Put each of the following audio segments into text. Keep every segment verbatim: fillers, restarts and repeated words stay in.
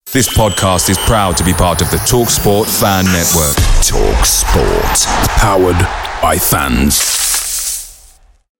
This podcast is proud to be part of the TalkSport Fan Network. TalkSport. Powered by fans.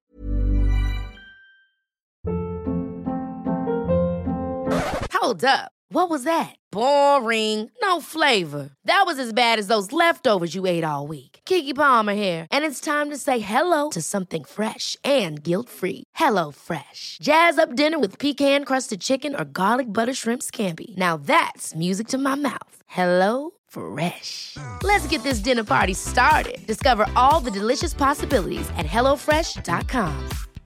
Hold up. What was that? Boring. No flavor. That was as bad as those leftovers you ate all week. Keke Palmer here. And it's time to say hello to something fresh and guilt-free. Hello Fresh. Jazz up dinner with pecan-crusted chicken or garlic butter shrimp scampi. Now that's music to my mouth. Hello Fresh. Let's get this dinner party started. Discover all the delicious possibilities at hello fresh dot com.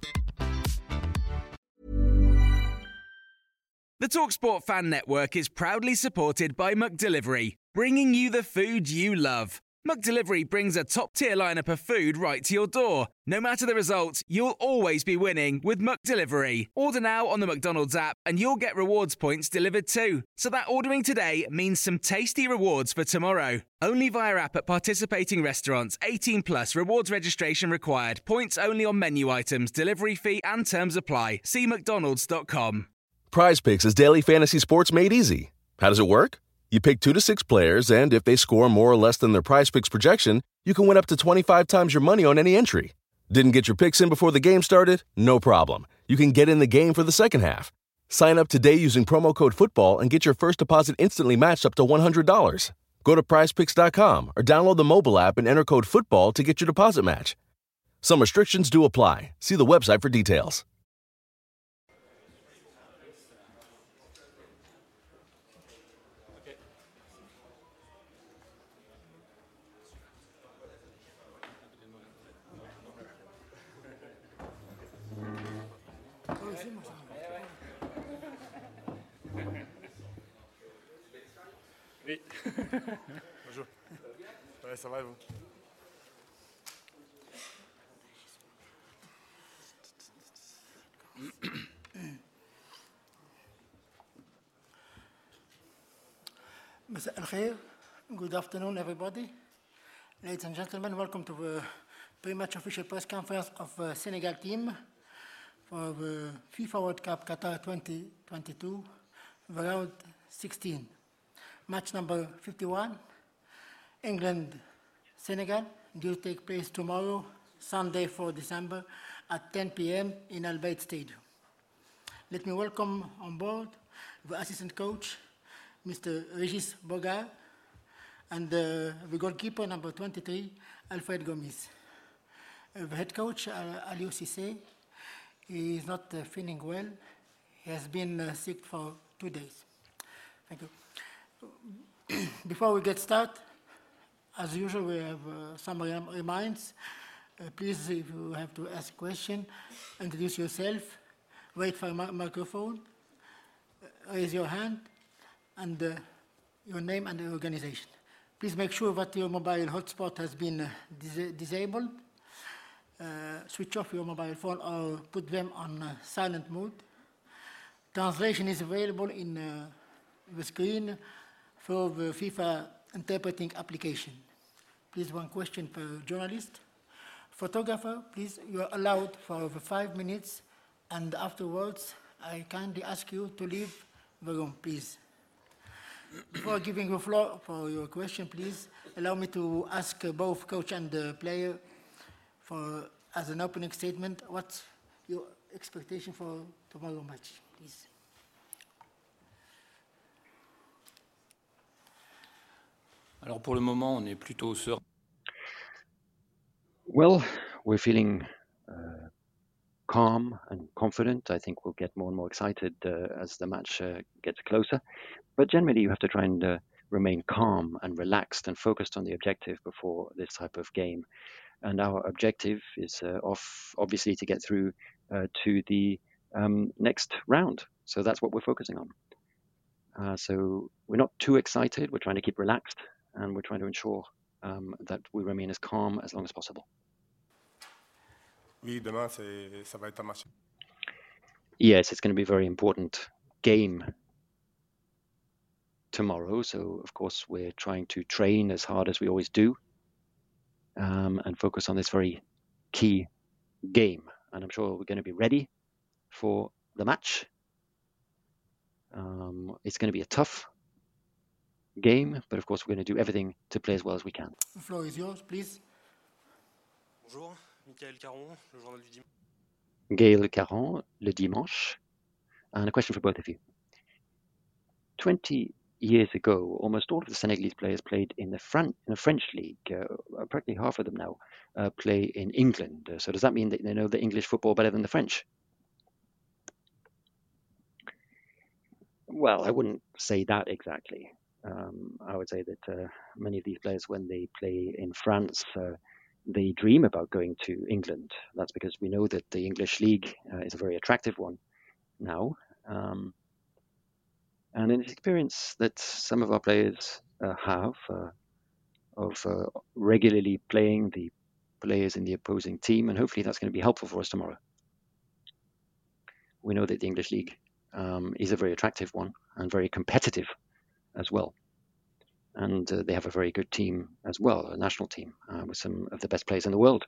The TalkSport Fan Network is proudly supported by McDelivery, bringing you the food you love. McDelivery brings a top-tier lineup of food right to your door. No matter the result, you'll always be winning with McDelivery. Order now on the McDonald's app and you'll get rewards points delivered too. So that ordering today means some tasty rewards for tomorrow. Only via app at participating restaurants. eighteen plus rewards registration required. Points only on menu items. Delivery fee and terms apply. See mcdonalds dot com. PrizePicks is daily fantasy sports made easy. How does it work? You pick two to six players, and if they score more or less than their PrizePicks projection, you can win up to twenty-five times your money on any entry. Didn't get your picks in before the game started? No problem. You can get in the game for the second half. Sign up today using promo code FOOTBALL and get your first deposit instantly matched up to one hundred dollars. Go to prize picks dot com or download the mobile app and enter code FOOTBALL to get your deposit match. Some restrictions do apply. See the website for details. Oui. Bonjour. Ouais, ça va et vous? مساء الخير. Good afternoon, everybody. Ladies and gentlemen, welcome to the pre-match official press conference of the Senegal team for the FIFA World Cup Qatar twenty twenty-two, the round sixteen. Match number fifty-one, England-Senegal, due to take place tomorrow, Sunday, fourth December, at ten p.m. in Al Bayt Stadium. Let me welcome on board the assistant coach, Mister Regis Bogar, and uh, the goalkeeper, number twenty-three, Alfred Gomis. Uh, the head coach, uh, Aliou Cissé, he is not uh, feeling well. He has been uh, sick for two days. Thank you. Before we get started, as usual, we have uh, some rem- reminds. Uh, please, if you have to ask a question, introduce yourself, wait for a mi- microphone, uh, raise your hand, and uh, your name and the organization. Please make sure that your mobile hotspot has been uh, dis- disabled. Uh, switch off your mobile phone or put them on uh, silent mode. Translation is available in uh, the screen for the FIFA interpreting application. Please, one question per journalist. Photographer, please, you are allowed for the five minutes, and afterwards, I kindly ask you to leave the room, please. Before giving the floor for your question, please, allow me to ask uh, both coach and the player for, as an opening statement, what's your expectation for tomorrow's match, please? Alors pour le moment, on est plutôt serein. Well, we're feeling uh, calm and confident. I think we'll get more and more excited uh, as the match uh, gets closer. But generally, you have to try and uh, remain calm and relaxed and focused on the objective before this type of game. And our objective is uh, off, obviously to get through uh, to the um, next round. So that's what we're focusing on. Uh, so we're not too excited. We're trying to keep relaxed. And we're trying to ensure um, that we remain as calm as long as possible. Oui, demain, c'est, ça va être un match. Yes, it's going to be a very important game tomorrow. So, of course, we're trying to train as hard as we always do um, and focus on this very key game. And I'm sure we're going to be ready for the match. Um, it's going to be a tough game, but of course we're going to do everything to play as well as we can. The floor is yours, please. Bonjour, Michael Caron, le journal du dimanche. Gaël Caron, Le Dimanche. And a question for both of you. twenty years ago, almost all of the Senegalese players played in the, Fran- in the French league. Uh, practically half of them now uh, play in England. Uh, so does that mean that they know the English football better than the French? Well, I wouldn't say that exactly. Um, I would say that uh, many of these players, when they play in France, uh, they dream about going to England. That's because we know that the English league uh, is a very attractive one now. Um, and an experience that some of our players uh, have uh, of uh, regularly playing the players in the opposing team, and hopefully that's going to be helpful for us tomorrow. We know that the English league um, is a very attractive one and very competitive as well. And uh, they have a very good team as well, a national team uh, with some of the best players in the world.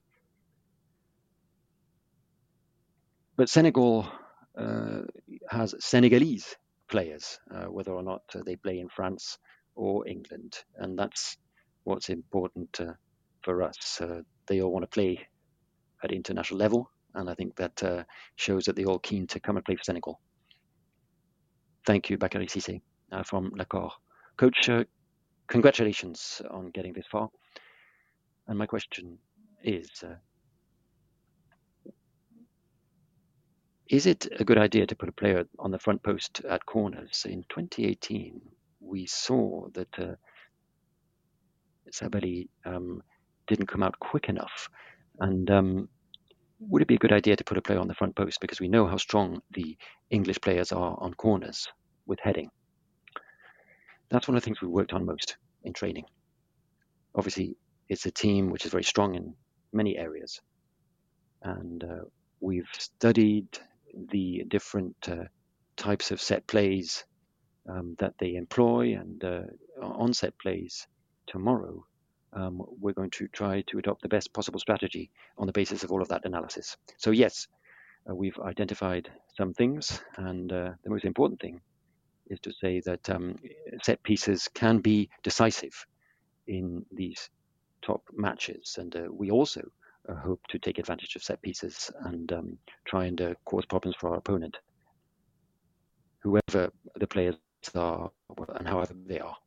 But Senegal uh, has Senegalese players, uh, whether or not uh, they play in France or England. And that's what's important uh, for us. Uh, they all want to play at international level. And I think that uh, shows that they're all keen to come and play for Senegal. Thank you, Bakary Cissé uh, from L'Accord. Coach, uh, congratulations on getting this far. And my question is, uh, is it a good idea to put a player on the front post at corners? In twenty eighteen, we saw that uh, Sabali um, didn't come out quick enough. And um, would it be a good idea to put a player on the front post? Because we know how strong the English players are on corners with heading. That's one of the things we worked on most in training. Obviously, it's a team which is very strong in many areas. And uh, we've studied the different uh, types of set plays um, that they employ, and uh, on set plays tomorrow, um, we're going to try to adopt the best possible strategy on the basis of all of that analysis. So yes, uh, we've identified some things, and uh, the most important thing is to say that um, set pieces can be decisive in these top matches, and uh, we also uh, hope to take advantage of set pieces and um, try and uh, cause problems for our opponent, whoever the players are and however they are.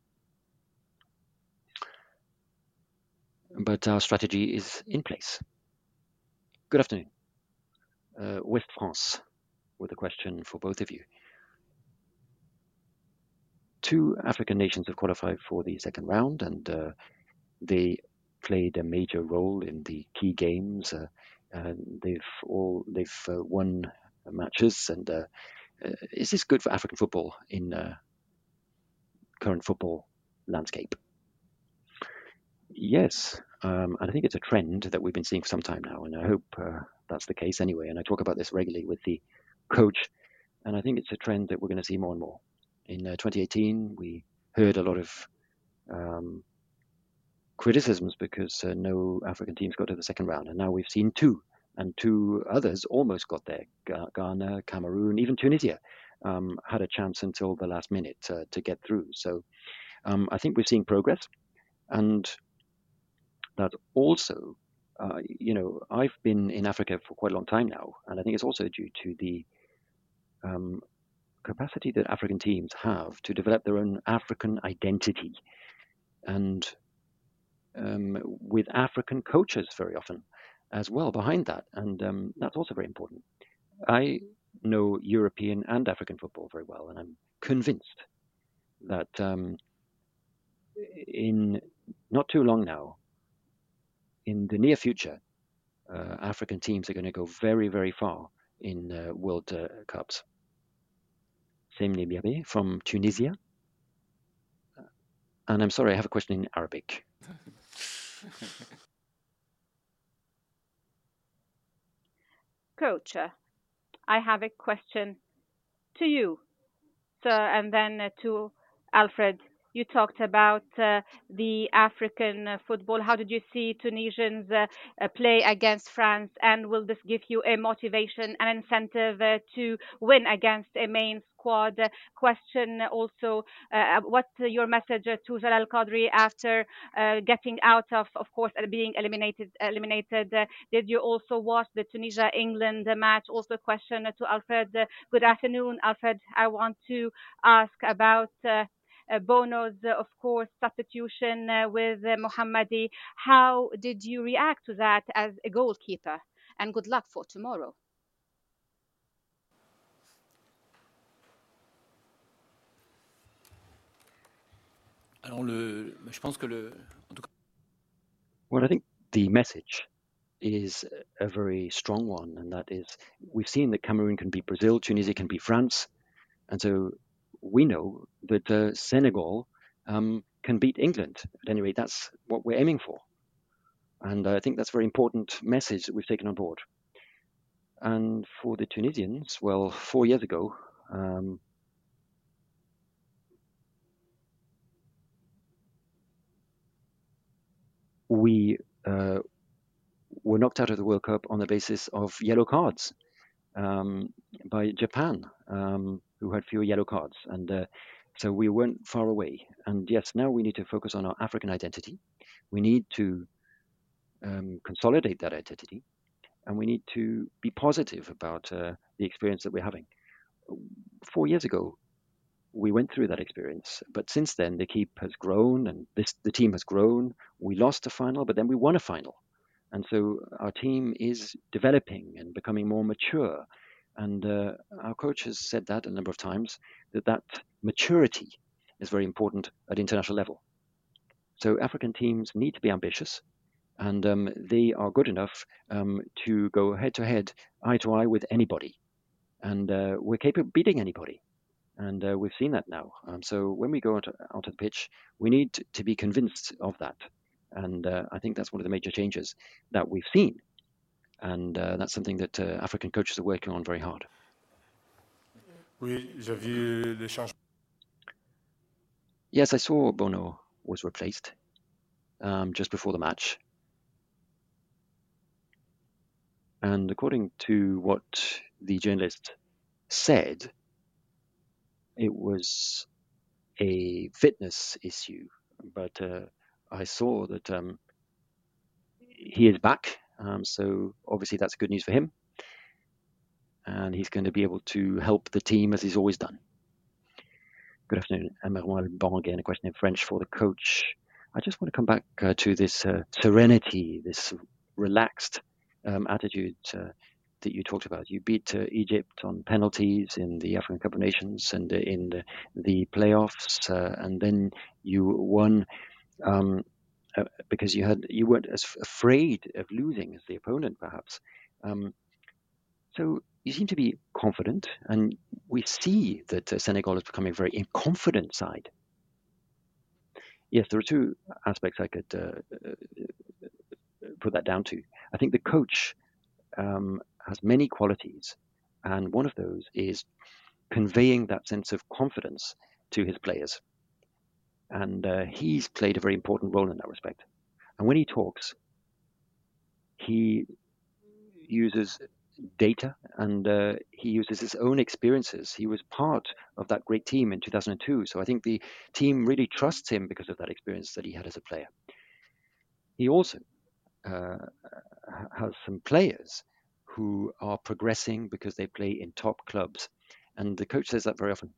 But our strategy is in place. Good afternoon. Uh, West France, with a question for both of you. Two African nations have qualified for the second round, and uh, they played a major role in the key games. Uh, and they've all they've uh, won matches, and uh, uh, is this good for African football in uh, current football landscape? Yes, um, and I think it's a trend that we've been seeing for some time now, and I hope uh, that's the case anyway. And I talk about this regularly with the coach, and I think it's a trend that we're going to see more and more. In uh, twenty eighteen, we heard a lot of um, criticisms because uh, no African teams got to the second round, and now we've seen two, and two others almost got there. Ghana, Cameroon, even Tunisia um, had a chance until the last minute uh, to get through. So um, I think we're seeing progress, and that also, uh, you know, I've been in Africa for quite a long time now, and I think it's also due to the um, capacity that African teams have to develop their own African identity, and um, with African coaches very often as well behind that, and um, that's also very important. I know European and African football very well, and I'm convinced that um, in not too long now, in the near future, uh, African teams are going to go very, very far in uh, World uh, Cups. Semni Biabe from Tunisia. And I'm sorry, I have a question in Arabic. Coach, uh, I have a question to you, sir, and then uh, to Alfred you talked about uh, the African uh, football. How did you see Tunisians uh, uh, play against France? And will this give you a motivation and incentive uh, to win against a main squad? Uh, question also, uh, what's your message uh, to Jalal Qadri after uh, getting out of, of course, uh, being eliminated? Eliminated. Uh, did you also watch the Tunisia England match? Also, a question to Alfred. Uh, good afternoon, Alfred. I want to ask about. Uh, uh, Bono's, uh, of course, substitution uh, with uh, Mohammadi. How did you react to that as a goalkeeper? And good luck for tomorrow. Alors le, je pense que le, en tout cas, Well, I think the message is a very strong one, and that is we've seen that Cameroon can beat Brazil, Tunisia can beat France, and so we know that uh, Senegal um, can beat England. At any rate, that's what we're aiming for, and I think that's a very important message that we've taken on board. And for the Tunisians, well, four years ago, um, we uh, were knocked out of the World Cup on the basis of yellow cards um, by Japan, um, who had fewer yellow cards. And uh, so we weren't far away. And yes, now we need to focus on our African identity. We need to um, consolidate that identity. And we need to be positive about uh, the experience that we're having. Four years ago, we went through that experience, but since then the keep has grown and this, the team has grown. We lost a final, but then we won a final. And so our team is developing and becoming more mature. And uh, our coach has said that a number of times, that that maturity is very important at international level. So African teams need to be ambitious, and um, they are good enough um, to go head to head, eye to eye with anybody. And uh, we're capable of beating anybody. And uh, we've seen that now. Um, so when we go onto, onto the pitch, we need to be convinced of that. And uh, I think that's one of the major changes that we've seen. And uh, that's something that uh, African coaches are working on very hard. Oui, j'ai vu les changements. Yes, I saw Bono was replaced um, just before the match. And according to what the journalist said, it was a fitness issue. But uh, I saw that um, he is back. Um, so obviously that's good news for him. And he's going to be able to help the team as he's always done. Good afternoon. Emmanuel Bon again, a question in French for the coach. I just want to come back uh, to this uh, serenity, this relaxed um, attitude uh, that you talked about. You beat uh, Egypt on penalties in the African Cup of Nations and uh, in the, the playoffs, uh, and then you won um, uh, because you had you weren't as afraid of losing as the opponent, perhaps. Um, so you seem to be confident, and we see that uh, Senegal is becoming a very confident side. Yes, there are two aspects I could uh, put that down to. I think the coach um, has many qualities, and one of those is conveying that sense of confidence to his players. And uh, he's played a very important role in that respect. And when he talks, he uses data, and uh, he uses his own experiences. He was part of that great team in two thousand two, so I think the team really trusts him because of that experience that he had as a player. He also uh, has some players who are progressing because they play in top clubs, and the coach says that very often.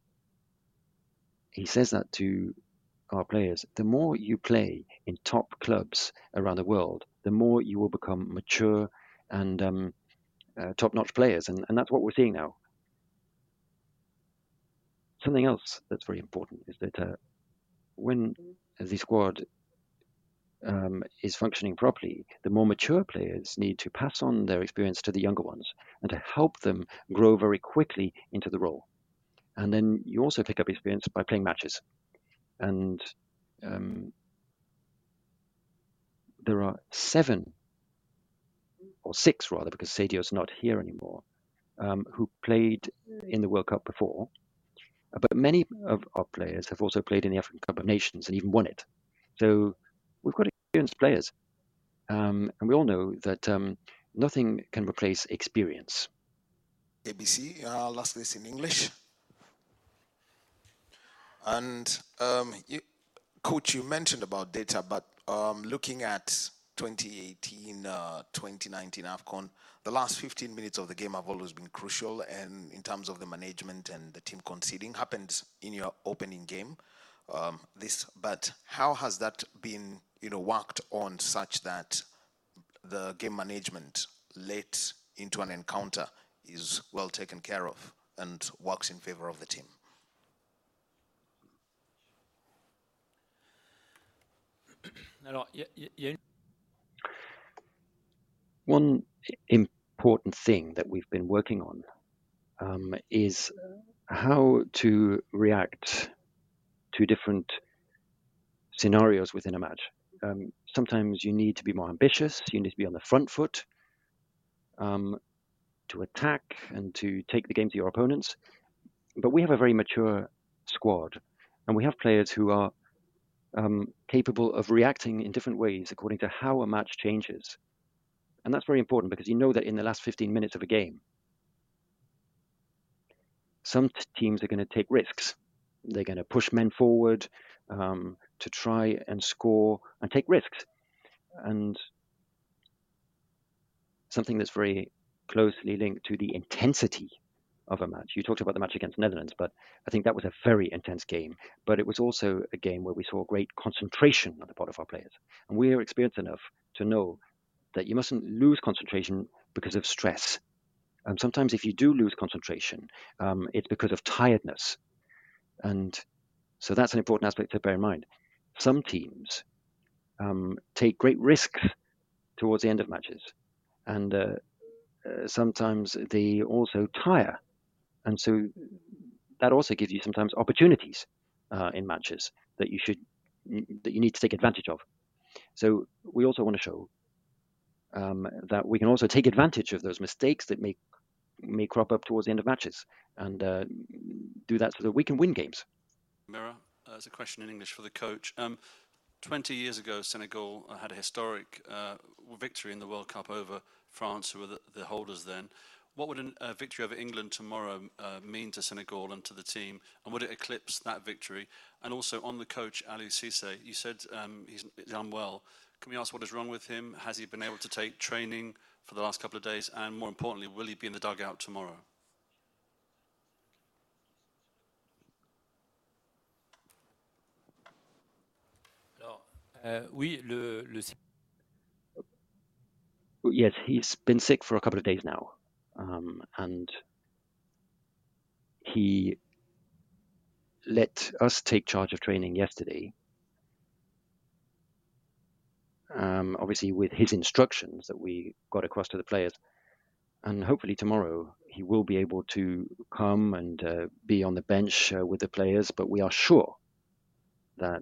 He says that to our players. The more you play in top clubs around the world, the more you will become mature and um, uh, top-notch players, and, and that's what we're seeing now. Something else that's very important is that uh, when the squad um, is functioning properly, the more mature players need to pass on their experience to the younger ones and to help them grow very quickly into the role. And then you also pick up experience by playing matches. And um, there are seven, or six rather, because Sadio's not here anymore, um, who played in the World Cup before. Uh, but many of our players have also played in the African Cup of Nations and even won it. So we've got experienced players. Um, and we all know that um, nothing can replace experience. A B C, I'll ask this in English. And um, you, Coach, you mentioned about data, but um, looking at twenty eighteen, uh, twenty nineteen AFCON, the last fifteen minutes of the game have always been crucial, and in terms of the management and the team conceding, happened in your opening game. Um, this, but how has that been, you know, worked on such that the game management late into an encounter is well taken care of and works in favor of the team? Alors, y a, y a une... One important thing that we've been working on um, is how to react to different scenarios within a match. Um, sometimes you need to be more ambitious, you need to be on the front foot um, to attack and to take the game to your opponents. But we have a very mature squad, and we have players who are um, capable of reacting in different ways according to how a match changes. And that's very important because you know that in the last fifteen minutes of a game, some t- teams are going to take risks. They're going to push men forward um, to try and score and take risks. And something that's very closely linked to the intensity of a match. You talked about the match against Netherlands, but I think that was a very intense game. But it was also a game where we saw great concentration on the part of our players. And we are experienced enough to know that you mustn't lose concentration because of stress. Um, sometimes if you do lose concentration, um, it's because of tiredness. And so that's an important aspect to bear in mind. Some teams um, take great risks towards the end of matches. And uh, uh, sometimes they also tire. And so that also gives you sometimes opportunities uh, in matches that you should that you need to take advantage of. So we also want to show um, that we can also take advantage of those mistakes that may may crop up towards the end of matches, and uh, do that so that we can win games. Mira, uh, it's a question in English for the coach. Um, Twenty years ago, Senegal uh, had a historic uh, victory in the World Cup over France, who were the, the holders then. What would a uh, victory over England tomorrow uh, mean to Senegal and to the team? And would it eclipse that victory? And also on the coach, Aliou Cisse, you said um, he's, he's unwell. Can we ask what is wrong with him? Has he been able to take training for the last couple of days? And more importantly, will he be in the dugout tomorrow? Alors, euh, oui, le, le... Yes, he's been sick for a couple of days now. Um, and he let us take charge of training yesterday, um, obviously with his instructions that we got across to the players. And hopefully tomorrow he will be able to come and uh, be on the bench uh, with the players, but we are sure that...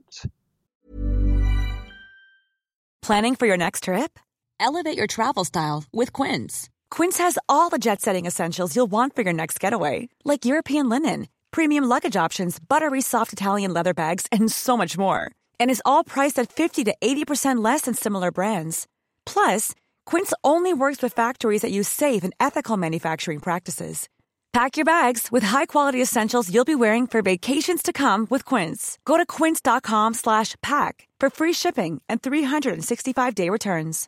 Planning for your next trip? Elevate your travel style with Quince. Quince has all the jet-setting essentials you'll want for your next getaway, like European linen, premium luggage options, buttery soft Italian leather bags, and so much more. And is all priced at fifty to eighty percent less than similar brands. Plus, Quince only works with factories that use safe and ethical manufacturing practices. Pack your bags with high-quality essentials you'll be wearing for vacations to come with Quince. Go to quince.com slash pack for free shipping and three sixty-five day returns.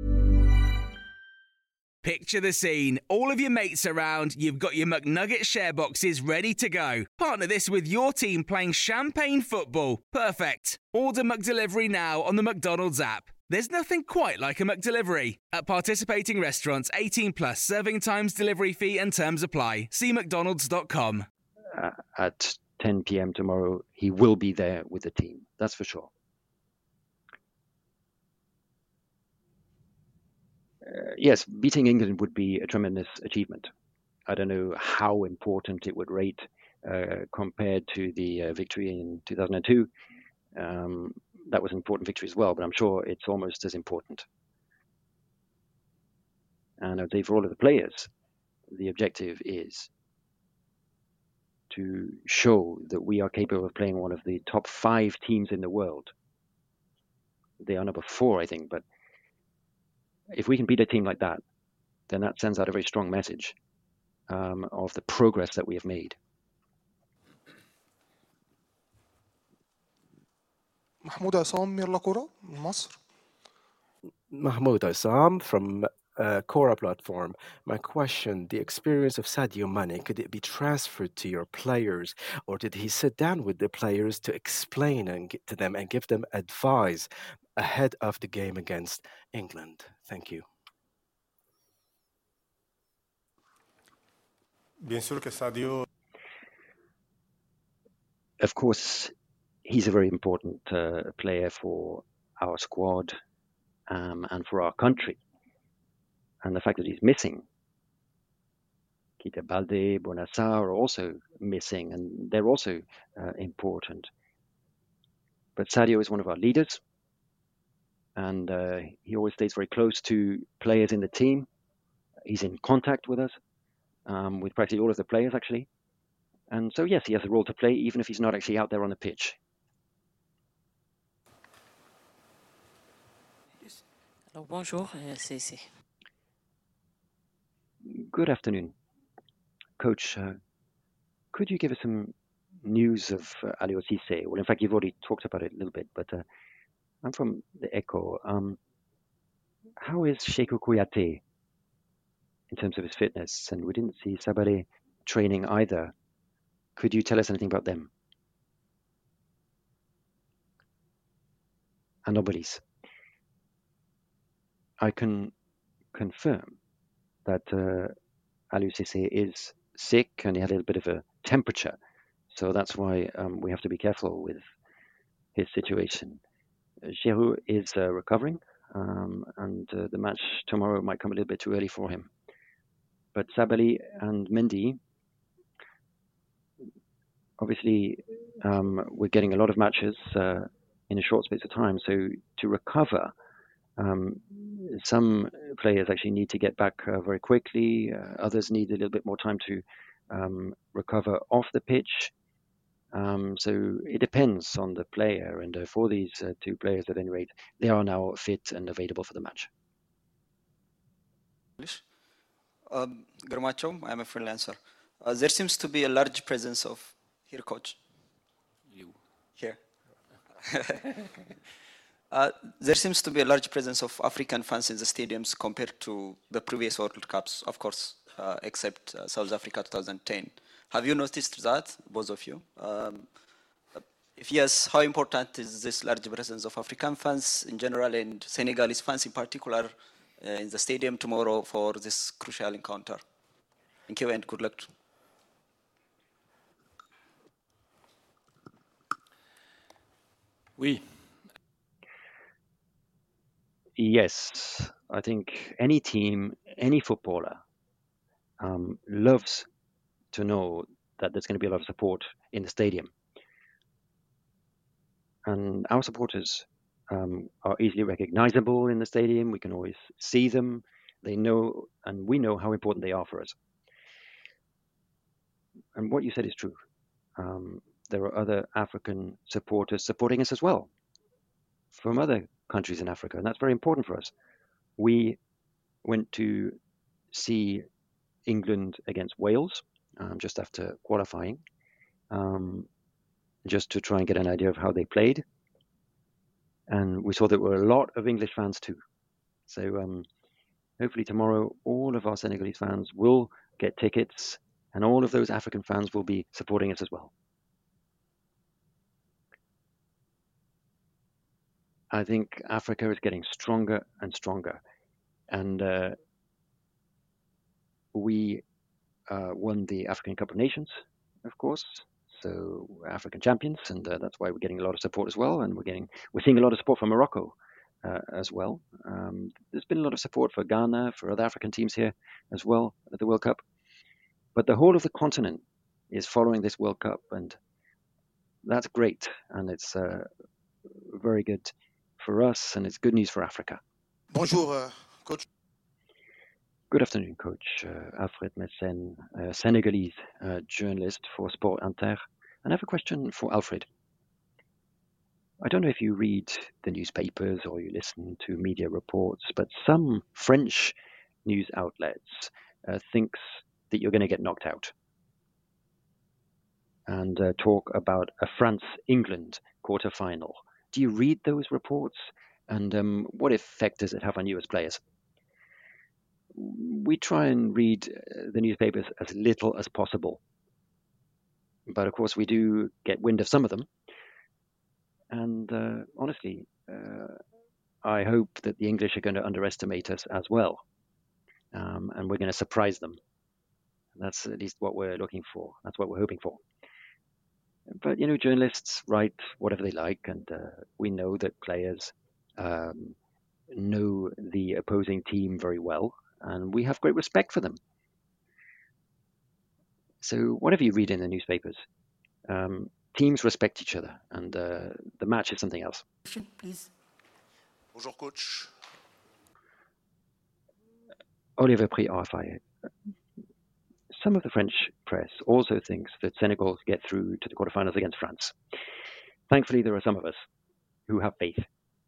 Picture the scene. All of your mates around, you've got your McNugget share boxes ready to go. Partner this with your team playing champagne football. Perfect. Order McDelivery now on the McDonald's app. There's nothing quite like a McDelivery. At participating restaurants, eighteen plus, serving times, delivery fee and terms apply. See mcdonalds dot com. Uh, at ten p.m. tomorrow, he will be there with the team. That's for sure. Uh, yes, beating England would be a tremendous achievement. I don't know how important it would rate uh, compared to the uh, victory in two thousand two. Um, that was an important victory as well, but I'm sure it's almost as important. And I would say for all of the players, the objective is to show that we are capable of playing one of the top five teams in the world. They are number four, I think, but if we can beat a team like that, then that sends out a very strong message um, of the progress that we have made. محمود عصام يلا كرة من مصر. Mahmoud Assam from uh, Cora platform. My question, the experience of Sadio Mane, could it be transferred to your players, or did he sit down with the players to explain and get to them and give them advice ahead of the game against England? Thank you. Bien sûr que Sadio. Of course, he's a very important uh, player for our squad um, and for our country. And the fact that he's missing, Keita Balde, Bouna Sarr are also missing, and they're also uh, important. But Sadio is one of our leaders, and uh, he always stays very close to players in the team. He's in contact with us, um, with practically all of the players, actually. And so, yes, he has a role to play, even if he's not actually out there on the pitch. Alors, bonjour, c'est c'est. Good afternoon. Coach, uh, could you give us some news of uh, Aliou Cisse? Well, in fact, you've already talked about it a little bit, but uh, I'm from the Echo. Um, how is Cheikhou Kouyaté in terms of his fitness? And we didn't see Sabare training either. Could you tell us anything about them? Anomalies. I can confirm that uh, Aliou Cisse is sick and he had a little bit of a temperature. So that's why um, we have to be careful with his situation. Giroud is uh, recovering, um, and uh, the match tomorrow might come a little bit too early for him. But Sabali and Mendy, obviously, um, we're getting a lot of matches uh, in a short space of time. So to recover, um, some players actually need to get back uh, very quickly. Uh, others need a little bit more time to um, recover off the pitch. Um, so it depends on the player, and uh, for these uh, two players at any rate, they are now fit and available for the match. Um, Garmacho, I'm a freelancer. Uh, there seems to be a large presence of here, coach. You here. uh, there seems to be a large presence of African fans in the stadiums compared to the previous World Cups, of course, uh, except uh, South Africa twenty ten. Have you noticed that, both of you? Um, if yes, how important is this large presence of African fans in general and Senegalese fans in particular uh, in the stadium tomorrow for this crucial encounter? Thank you and good luck. Oui. Yes, I think any team, any footballer um, loves to know that there's going to be a lot of support in the stadium. And our supporters um, are easily recognizable in the stadium. We can always see them. They know, and we know how important they are for us. And what you said is true. Um, there are other African supporters supporting us as well from other countries in Africa, and that's very important for us. We went to see England against Wales um, just after qualifying, um, just to try and get an idea of how they played. And we saw there were a lot of English fans too. So um, hopefully tomorrow all of our Senegalese fans will get tickets, and all of those African fans will be supporting us as well. I think Africa is getting stronger and stronger. And uh, we uh, won the African Cup of Nations, of course. So we're African champions, and uh, that's why we're getting a lot of support as well. And we're getting we're seeing a lot of support from Morocco uh, as well. Um, there's been a lot of support for Ghana, for other African teams here as well at the World Cup. But the whole of the continent is following this World Cup, and that's great. And it's uh, very good for us, and it's good news for Africa. Bonjour, uh, coach. Good afternoon, Coach. Uh, Alfred Messen, uh, Senegalese uh, journalist for Sport Inter. And I have a question for Alfred. I don't know if you read the newspapers or you listen to media reports, but some French news outlets uh, thinks that you're going to get knocked out and uh, talk about a France-England quarterfinal. Do you read those reports? And um, what effect does it have on you as players? We try and read the newspapers as little as possible. But of course, we do get wind of some of them. And uh, honestly, uh, I hope that the English are going to underestimate us as well. Um, and we're going to surprise them. That's at least what we're looking for. That's what we're hoping for. But, you know, journalists write whatever they like. And uh, we know that players um, know the opposing team very well. And we have great respect for them. So whatever you read in the newspapers, um, teams respect each other, and uh, the match is something else. Please. Bonjour, coach. Oliver Pri, R F I. Some of the French press also thinks that Senegal get through to the quarterfinals against France. Thankfully, there are some of us who have faith.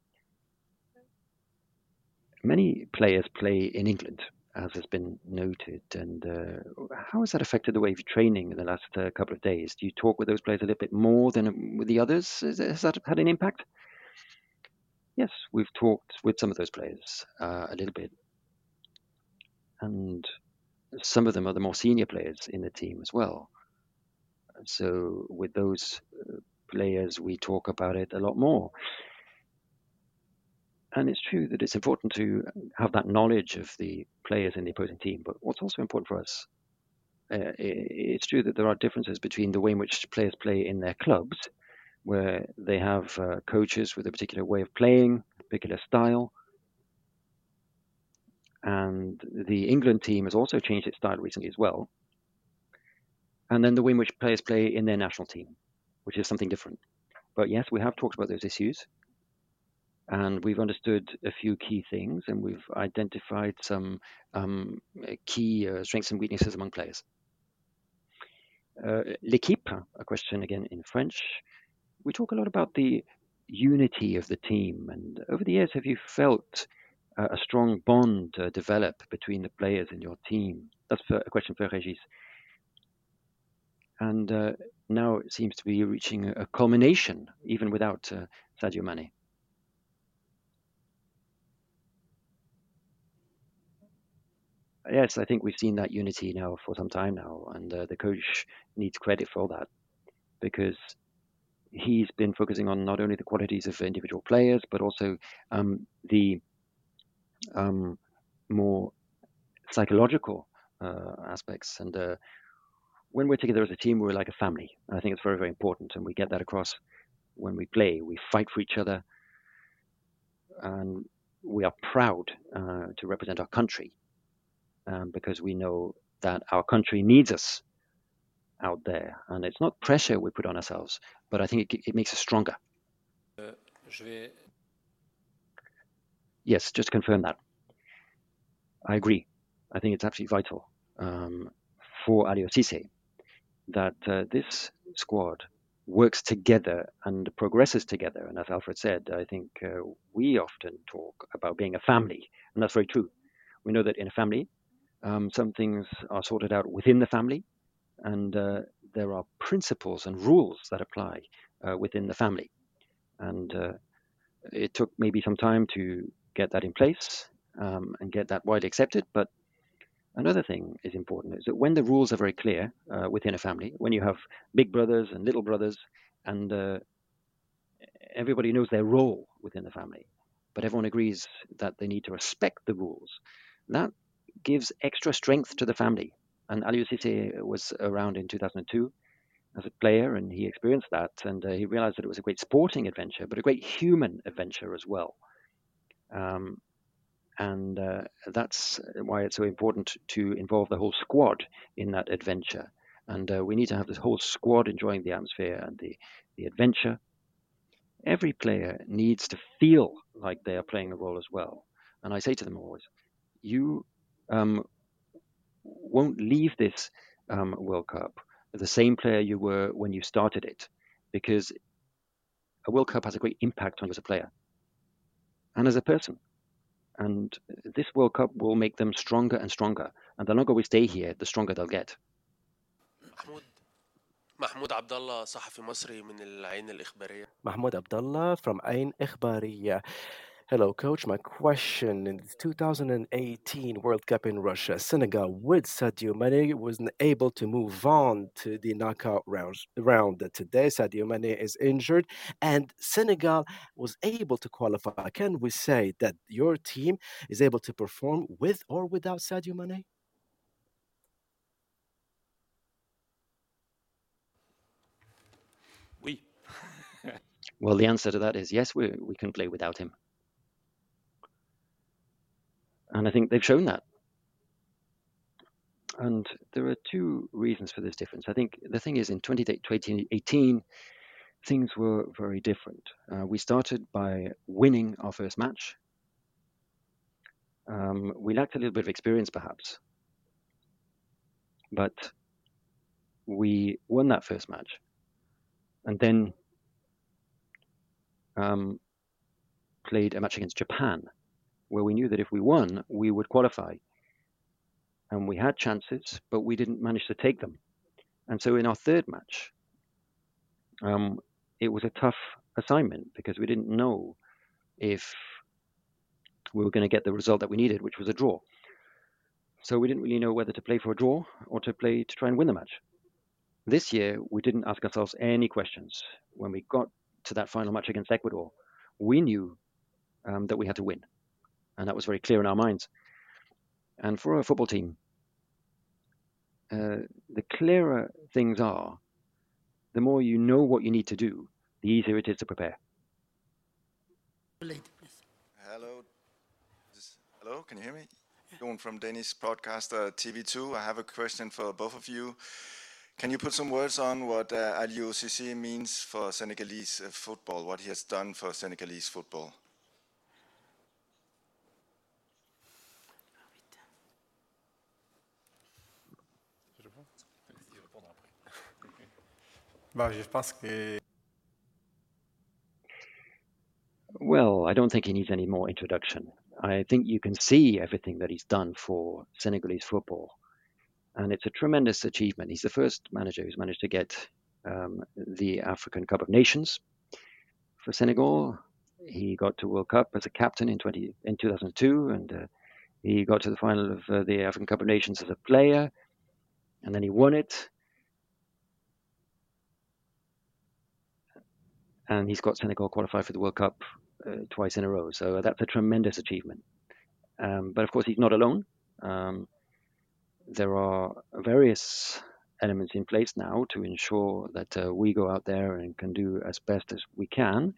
Many players play in England, as has been noted. And uh, how has that affected the way of training in the last uh, couple of days? Do you talk with those players a little bit more than with the others? Has, has that had an impact? Yes, we've talked with some of those players uh, a little bit. And some of them are the more senior players in the team as well. So with those uh, players, we talk about it a lot more. And it's true that it's important to have that knowledge of the players in the opposing team. But what's also important for us, uh, it's true that there are differences between the way in which players play in their clubs, where they have uh, coaches with a particular way of playing, a particular style. And the England team has also changed its style recently as well. And then the way in which players play in their national team, which is something different. But yes, we have talked about those issues. And we've understood a few key things, and we've identified some um, key uh, strengths and weaknesses among players. Uh, L'équipe, a question again in French. We talk a lot about the unity of the team. And over the years, have you felt uh, a strong bond uh, develop between the players in your team? That's for, a question for Régis. And uh, now it seems to be reaching a culmination, even without uh, Sadio Mane. Yes, I think we've seen that unity now for some time now, and uh, the coach needs credit for that, because he's been focusing on not only the qualities of individual players, but also um, the um, more psychological uh, aspects. And uh, when we're together as a team, we're like a family. And I think it's very, very important, and we get that across when we play. We fight for each other, and we are proud uh, to represent our country. Um, because we know that our country needs us out there. And it's not pressure we put on ourselves, but I think it, it makes us stronger. Uh, je vais... Yes, just to confirm that. I agree. I think it's absolutely vital um, for Aliou Cissé that uh, this squad works together and progresses together. And as Alfred said, I think uh, we often talk about being a family, and that's very true. We know that in a family, Um, some things are sorted out within the family, and uh, there are principles and rules that apply uh, within the family. And uh, it took maybe some time to get that in place um, and get that widely accepted. But another thing is important is that when the rules are very clear uh, within a family, when you have big brothers and little brothers, and uh, everybody knows their role within the family, but everyone agrees that they need to respect the rules, that gives extra strength to the family. And Aliou Cissé was around in two thousand two as a player, and he experienced that, and uh, he realized that it was a great sporting adventure, but a great human adventure as well. Um, and uh, that's why it's so important to involve the whole squad in that adventure. And uh, we need to have this whole squad enjoying the atmosphere and the, the adventure. Every player needs to feel like they are playing a role as well. And I say to them always, you um, won't leave this um, World Cup the same player you were when you started it, because a World Cup has a great impact on you as a player and as a person. And this World Cup will make them stronger and stronger. And the longer we stay here, the stronger they'll get. محمود محمود عبد الله صحفي مصري من العين الإخبارية. Mahmoud Abdallah from Ain Ikhbariya. Hello, coach. My question: in the two thousand eighteen World Cup in Russia, Senegal with Sadio Mane wasn't able to move on to the knockout rounds, round. Today, Sadio Mane is injured, and Senegal was able to qualify. Can we say that your team is able to perform with or without Sadio Mane? Oui. Well, the answer to that is yes, we, we can play without him. And I think they've shown that. And there are two reasons for this difference. I think the thing is, in twenty eighteen, things were very different. Uh, we started by winning our first match. Um, we lacked a little bit of experience, perhaps. But we won that first match. And then um, played a match against Japan, where we knew that if we won, we would qualify. And we had chances, but we didn't manage to take them. And so in our third match, um, it was a tough assignment because we didn't know if we were going to get the result that we needed, which was a draw. So we didn't really know whether to play for a draw or to play to try and win the match. This year, we didn't ask ourselves any questions. When we got to that final match against Ecuador, we knew um, that we had to win. And that was very clear in our minds. And for a football team, uh, the clearer things are, the more you know what you need to do, the easier it is to prepare. Hello. This, hello, can you hear me? Going from Danish broadcaster T V two. I have a question for both of you. Can you put some words on what uh, Aliou Cissé means for Senegalese uh, football, what he has done for Senegalese football? Bah, je pense que Well, I don't think he needs any more introduction. I think you can see everything that he's done for Senegalese football. And it's a tremendous achievement. He's the first manager who's managed to get um, the African Cup of Nations for Senegal. He got to World Cup as a captain in, twenty, in two thousand two, and uh, he got to the final of uh, the African Cup of Nations as a player, and then he won it. And he's got Senegal qualified for the World Cup uh, twice in a row. So that's a tremendous achievement. Um, but of course, he's not alone. Um, there are various elements in place now to ensure that uh, we go out there and can do as best as we can.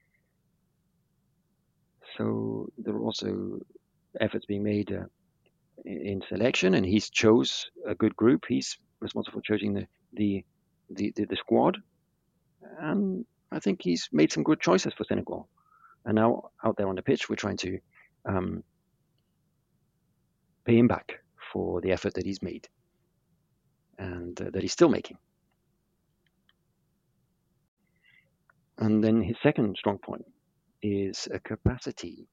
So there are also efforts being made uh, in selection, and he's chose a good group. He's responsible for choosing the the, the, the, the squad. And I think he's made some good choices for Senegal. And now out there on the pitch, we're trying to um, pay him back for the effort that he's made and uh, that he's still making. And then his second strong point is a capacity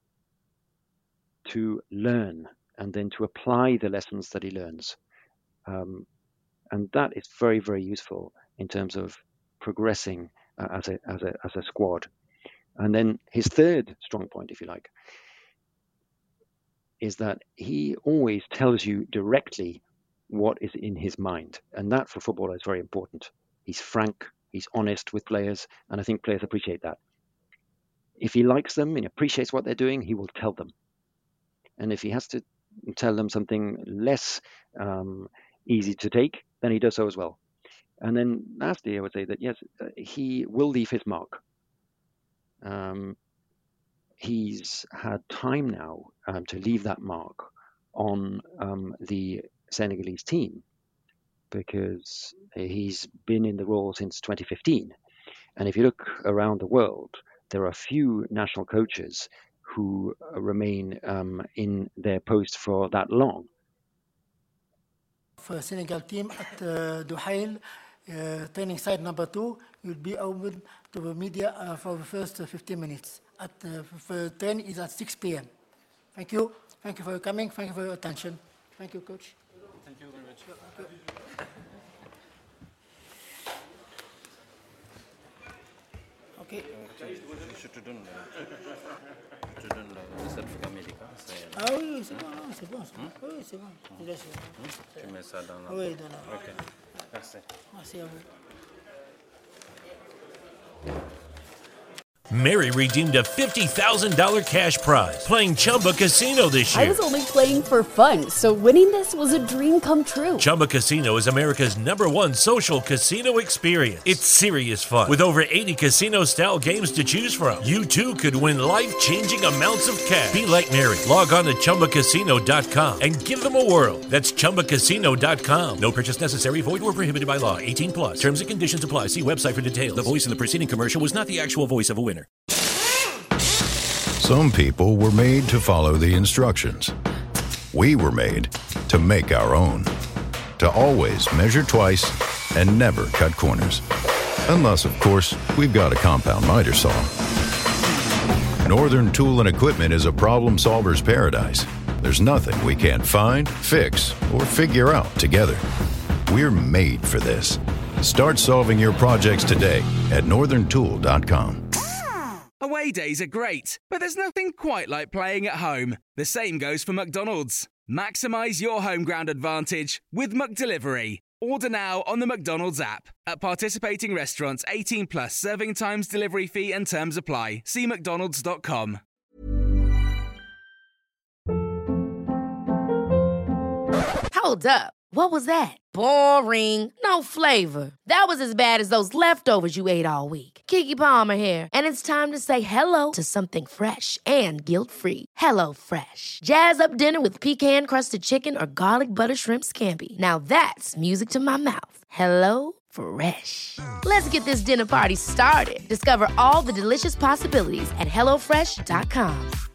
to learn and then to apply the lessons that he learns. Um, and that is very, very useful in terms of progressing uh, as a as a as a squad. And then his third strong point, if you like, is that he always tells you directly what is in his mind. And that for footballers is very important. He's frank, he's honest with players, and I think players appreciate that. If he likes them and appreciates what they're doing, he will tell them. And if he has to tell them something less um, easy to take, then he does so as well. And then lastly, I would say that, yes, uh, he will leave his mark. Um, he's had time now um, to leave that mark on um, the Senegalese team because he's been in the role since twenty fifteen. And if you look around the world, there are few national coaches who uh, remain um, in their post for that long. For Senegal team at uh, Duhail, uh, training site number two, you'll be open to the media uh, for the first uh, fifteen minutes. At uh, for training is at six p m Thank you. Thank you for your coming. Thank you for your attention. Thank you, Coach. Thank you very much. Okay. Je te donne, je te donne le certificat médical. Ah oui, c'est bon, c'est bon. Hmm? Oui, c'est bon. Je laisse. Hmm? Tu mets ça dans la... Oui, dans la... Ok, merci. Merci à vous. Mary redeemed a fifty thousand dollars cash prize playing Chumba Casino this year. I was only playing for fun, so winning this was a dream come true. Chumba Casino is America's number one social casino experience. It's serious fun. With over eighty casino-style games to choose from, you too could win life-changing amounts of cash. Be like Mary. Log on to Chumba Casino dot com and give them a whirl. That's Chumba Casino dot com. No purchase necessary. Void or prohibited by law. eighteen plus. Terms and conditions apply. See website for details. The voice in the preceding commercial was not the actual voice of a winner. Some people were made to follow the instructions. We were made to make our own. To always measure twice and never cut corners. Unless, of course, we've got a compound miter saw. Northern Tool and Equipment is a problem solver's paradise. There's nothing we can't find, fix, or figure out together. We're made for this. Start solving your projects today at northern tool dot com. Away days are great, but there's nothing quite like playing at home. The same goes for McDonald's. Maximise your home ground advantage with McDelivery. Order now on the McDonald's app. At participating restaurants, eighteen plus, serving times, delivery fee and terms apply. See mcdonalds dot com. Hold up. What was that? Boring. No flavor. That was as bad as those leftovers you ate all week. Keke Palmer here, and it's time to say hello to something fresh and guilt-free. Hello Fresh. Jazz up dinner with pecan-crusted chicken or garlic butter shrimp scampi. Now that's music to my mouth. Hello Fresh. Let's get this dinner party started. Discover all the delicious possibilities at hello fresh dot com.